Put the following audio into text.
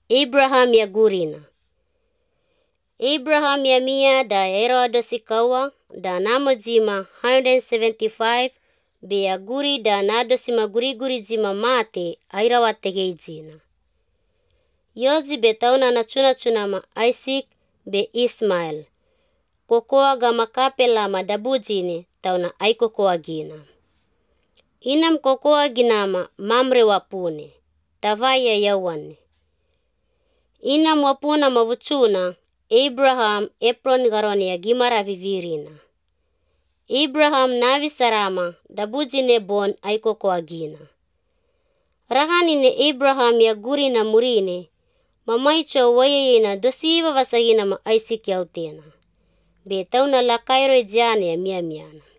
Abraham ya gurina. Abraham ya mia da erado sikawa da namo jima 175 be ya guri da nado sima guri jima mate airawate geijina. Yozi be tauna na chuna ma Isaac be Ismail. Kokoa ga makapela ma dabujine tauna aikokoa gina. Inam kokoa ginama Mamre wapune. Tavaya yawane. Inam wapuna mavuchuna Abraham Epron garone ya gimara vivirina. Abraham navi sarama dabujine bon aikokoa gina. Rahanine Abraham ya guri na murine. Mamaicho wayayina dosiva vasagina ma Isaac yautena. Be tauna la kairo jane ya miana.